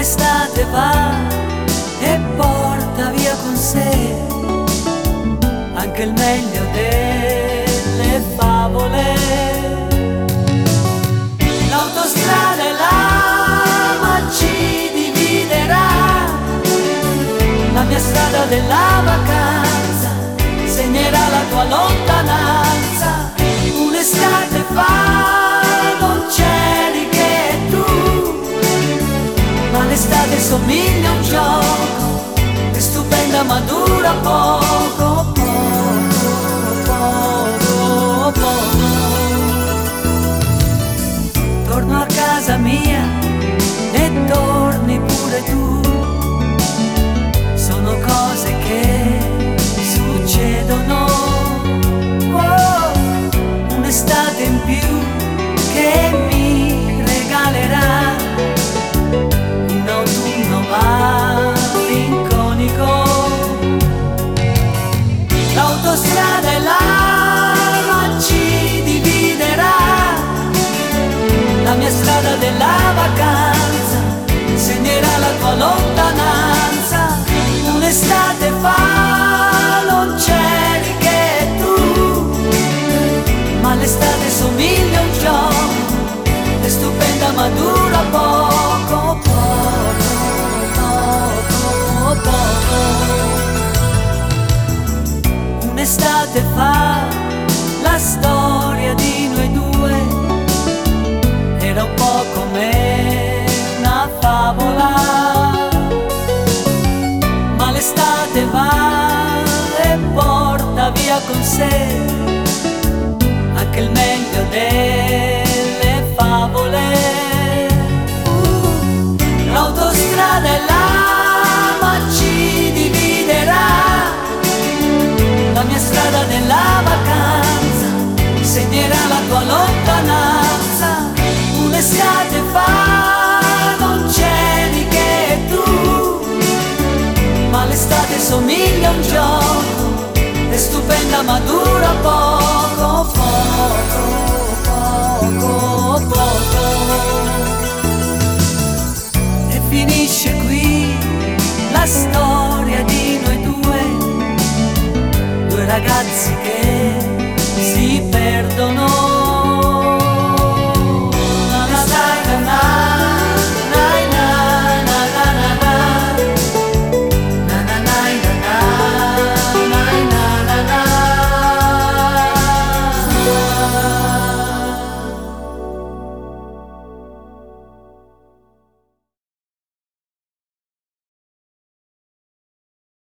Un'estate va e porta via con sé anche il meglio delle favole. L'autostrada e l'ama ci dividerà, la mia strada della vacanza segnerà la tua lontananza. Un'estate fa non c'eri che tu, ma l'estate somiglia a un gioco, è stupenda ma dura poco, poco, poco. Torno a casa mia e torni pure tu, sono cose che succedono. Oh, un'estate in più che mi regalerà un autunno malinconico. L'autostrada e l'ama ci dividerà, la mia strada della vacanza segnerà la tua lontananza. Un'estate fa non c'eri che tu, ma l'estate somiglia a un gioco, è stupenda ma dura poco, poco, poco. Un'estate fa la storia di noi due era un po' come una favola, ma l'estate va e porta via con sé anche il meglio delle favole. L'autostrada e l'ama ci dividerà, la mia strada della vacanza segnerà la tua lontananza. Un'estate fa non c'eri che tu, ma l'estate somiglia a un gioco, è stupenda ma dura poco, poco, poco, poco. E finisce qui la storia di noi due, due ragazzi che si perdono.